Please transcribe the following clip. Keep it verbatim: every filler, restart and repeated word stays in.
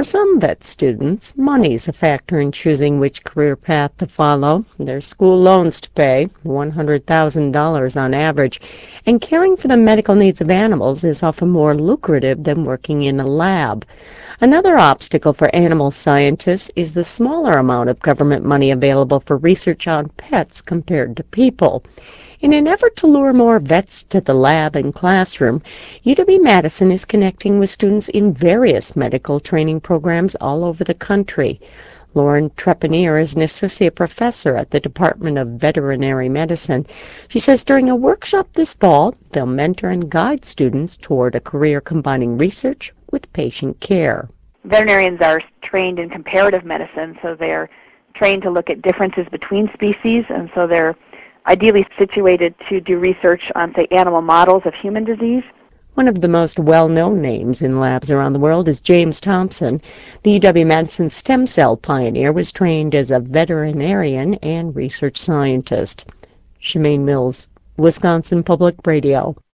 For some vet students, money's a factor in choosing which career path to follow. There's school loans to pay, one hundred thousand dollars on average, and caring for the medical needs of animals is often more lucrative than working in a lab. Another obstacle for animal scientists is the smaller amount of government money available for research on pets compared to people. In an effort to lure more vets to the lab and classroom, U W Madison is connecting with students in various medical training programs all over the country. Lauren Trepanier is an associate professor at the Department of Veterinary Medicine. She says during a workshop this fall, they'll mentor and guide students toward a career combining research with patient care. Veterinarians are trained in comparative medicine, so they're trained to look at differences between species, and so they're ideally situated to do research on, say, animal models of human disease. One of the most well-known names in labs around the world is James Thompson. The U W Madison stem cell pioneer was trained as a veterinarian and research scientist. Shemaine Mills, Wisconsin Public Radio.